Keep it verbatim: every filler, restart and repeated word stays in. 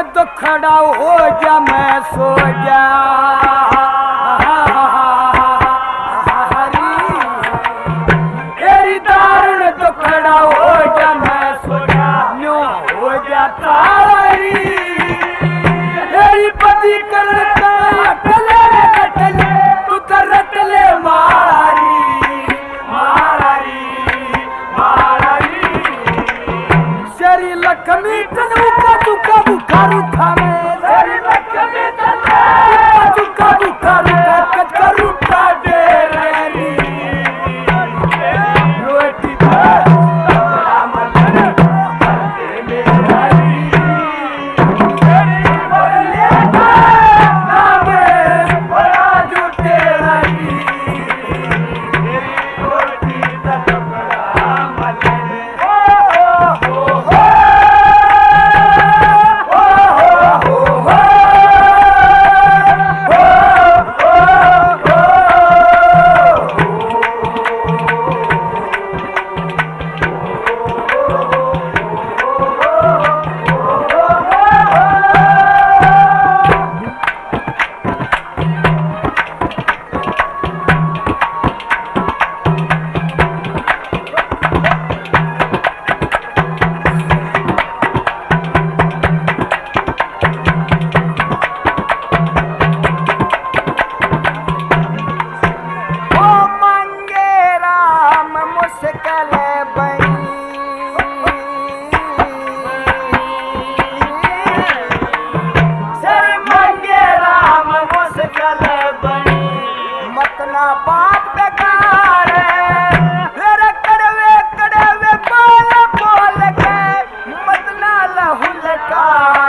दुखड़ा हो जा मैं सो जा हरी तेरी दारुण दुखड़ा हो जा मैं सो जा न्यो हो जा तारी तेरी पति करता अटले अटले तू तो रटले मारी मारी मारी शरी लक्ष्मी तनु का तुका बुखारू खावे शरी लक्ष्मी तनु तुका बुखारू का करू का दे रे रोटी राम मन करते मेरी तेरी बोले नाम बड़ा जुटे रही तेरी रोटी तक राम बात बेकार है तेरे कड़वे कड़वे बोल बोल के मत ना लहू लगा